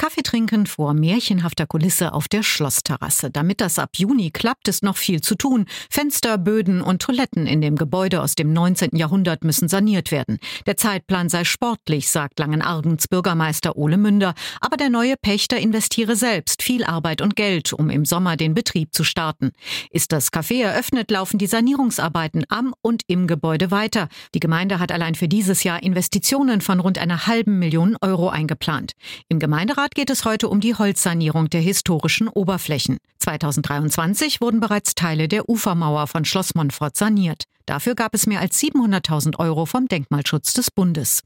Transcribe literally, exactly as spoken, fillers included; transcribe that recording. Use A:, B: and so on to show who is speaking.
A: Kaffee trinken vor märchenhafter Kulisse auf der Schlossterrasse. Damit das ab Juni klappt, ist noch viel zu tun. Fenster, Böden und Toiletten in dem Gebäude aus dem neunzehnten Jahrhundert müssen saniert werden. Der Zeitplan sei sportlich, sagt Langenargens Bürgermeister Ole Münder. Aber der neue Pächter investiere selbst viel Arbeit und Geld, um im Sommer den Betrieb zu starten. Ist das Café eröffnet, laufen die Sanierungsarbeiten am und im Gebäude weiter. Die Gemeinde hat allein für dieses Jahr Investitionen von rund einer halben Million Euro eingeplant. Im Gemeinderat geht es heute um die Holzsanierung der historischen Oberflächen. zweitausenddreiundzwanzig wurden bereits Teile der Ufermauer von Schloss Montfort saniert. Dafür gab es mehr als siebenhunderttausend Euro vom Denkmalschutz des Bundes.